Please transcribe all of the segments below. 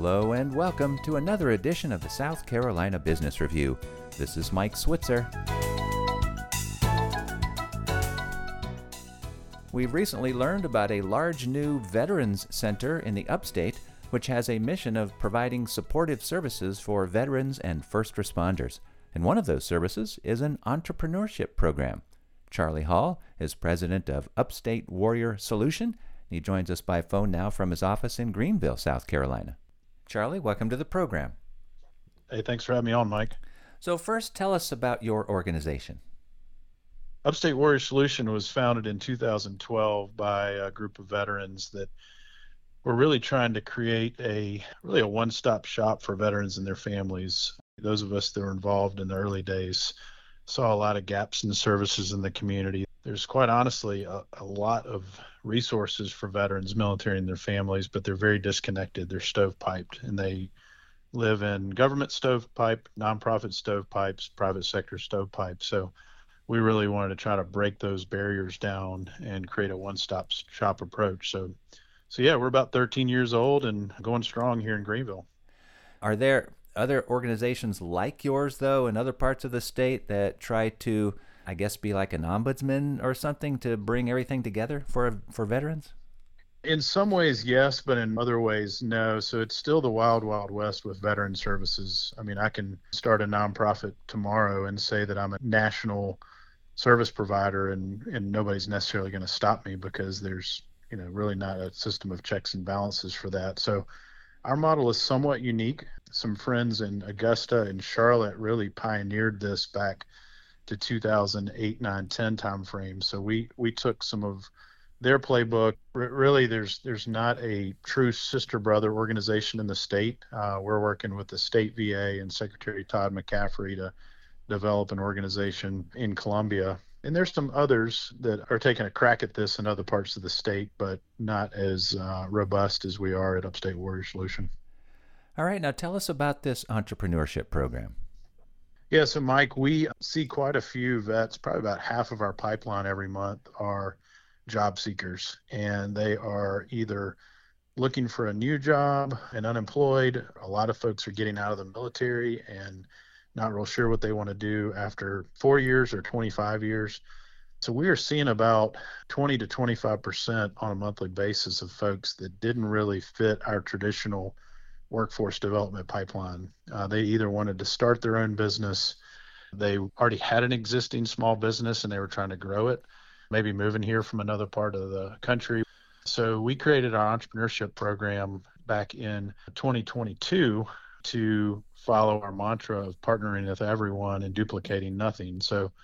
Hello and welcome to another edition of the South Carolina Business Review. This is Mike Switzer. We've recently learned about a large new Veterans Center in the Upstate, which has a mission of providing supportive services for veterans and first responders. And one of those services is an entrepreneurship program. Charlie Hall is president of Upstate Warrior Solution. He joins us by phone now from his office in Greenville, South Carolina. Charlie, welcome to the program. Hey, thanks for having me on, Mike. So first, tell us about your organization. Upstate Warrior Solution was founded in 2012 by a group of veterans that were really trying to create a one-stop shop for veterans and their families. Those of us that were involved in the early days saw a lot of gaps in the services in the community. There's quite honestly a lot of resources for veterans, military, and their families, but they're very disconnected. They're stovepiped, and they live in government stovepipe, nonprofit stovepipes, private sector stovepipes. So we really wanted to try to break those barriers down and create a one-stop shop approach. So yeah, we're about 13 years old and going strong here in Greenville. Are there other organizations like yours, though, in other parts of the state that try to, I guess, be like an ombudsman or something to bring everything together for veterans? In some ways, yes, but in other ways, no. So it's still the wild, wild west with veteran services. I mean, I can start a nonprofit tomorrow and say that I'm a national service provider, and nobody's necessarily going to stop me because there's, really not a system of checks and balances for that. So our model is somewhat unique. Some friends in Augusta and Charlotte really pioneered this back to 2008, 9, 10 timeframe. So we took some of their playbook. Really, there's not a true sister brother organization in the state. We're working with the state VA and Secretary Todd McCaffrey to develop an organization in Columbia. And there's some others that are taking a crack at this in other parts of the state, but not as robust as we are at Upstate Warrior Solution. All right, now tell us about this entrepreneurship program. Yeah, so Mike, we see quite a few vets. Probably about half of our pipeline every month are job seekers, and they are either looking for a new job and unemployed. A lot of folks are getting out of the military and not real sure what they want to do after 4 years or 25 years. So we are seeing about 20 to 25% on a monthly basis of folks that didn't really fit our traditional workforce development pipeline. They either wanted to start their own business, they already had an existing small business and they were trying to grow it, maybe moving here from another part of the country. So we created our entrepreneurship program back in 2022 to follow our mantra of partnering with everyone and duplicating nothing. So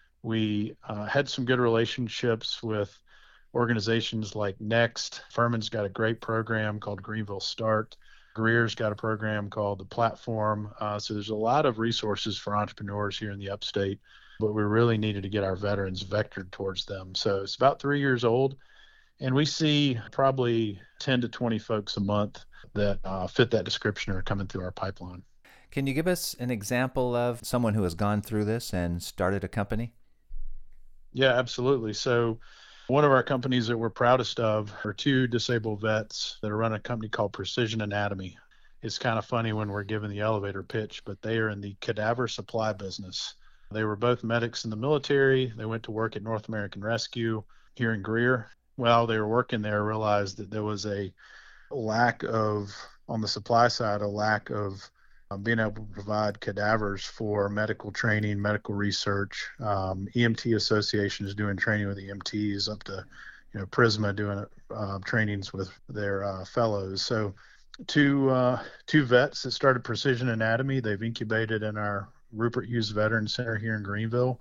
we had some good relationships with organizations like Next. Furman's got a great program called Greenville Start. Greer's got a program called The Platform. So there's a lot of resources for entrepreneurs here in the Upstate, but we really needed to get our veterans vectored towards them. So it's about 3 years old, and we see probably 10 to 20 folks a month that fit that description are coming through our pipeline. Can you give us an example of someone who has gone through this and started a company? Yeah, absolutely. So one of our companies that we're proudest of are two disabled vets that run a company called Precision Anatomy. It's kind of funny when we're given the elevator pitch, but they are in the cadaver supply business. They were both medics in the military. They went to work at North American Rescue here in Greer. While they were working there, realized that there was a lack of, on the supply side, a lack of being able to provide cadavers for medical training, medical research. EMT associations doing training with EMTs, up to Prisma doing trainings with their fellows. So two vets that started Precision Anatomy. They've incubated in our Rupert Hughes Veterans Center here in Greenville,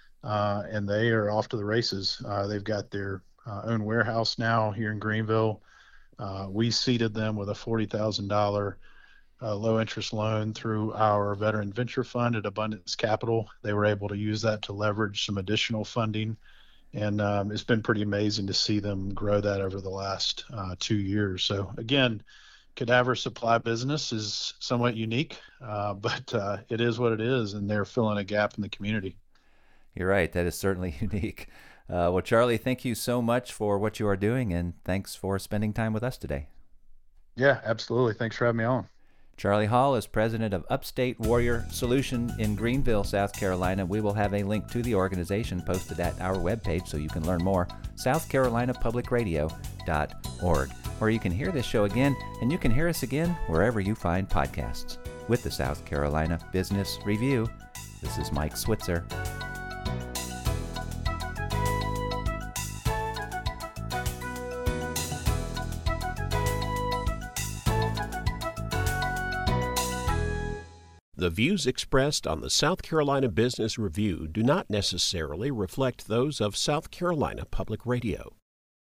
and they are off to the races. They've got their own warehouse now here in Greenville. We seeded them with a $40,000 low interest loan through our Veteran Venture Fund at Abundance Capital. They were able to use that to leverage some additional funding. And it's been pretty amazing to see them grow that over the last 2 years. So again, cadaver supply business is somewhat unique, but it is what it is, and they're filling a gap in the community. You're right. That is certainly unique. Well, Charlie, thank you so much for what you are doing, and thanks for spending time with us today. Yeah, absolutely. Thanks for having me on. Charlie Hall is president of Upstate Warrior Solution in Greenville, South Carolina. We will have a link to the organization posted at our webpage so you can learn more, southcarolinapublicradio.org, where you can hear this show again, and you can hear us again wherever you find podcasts. With the South Carolina Business Review, this is Mike Switzer. The views expressed on the South Carolina Business Review do not necessarily reflect those of South Carolina Public Radio.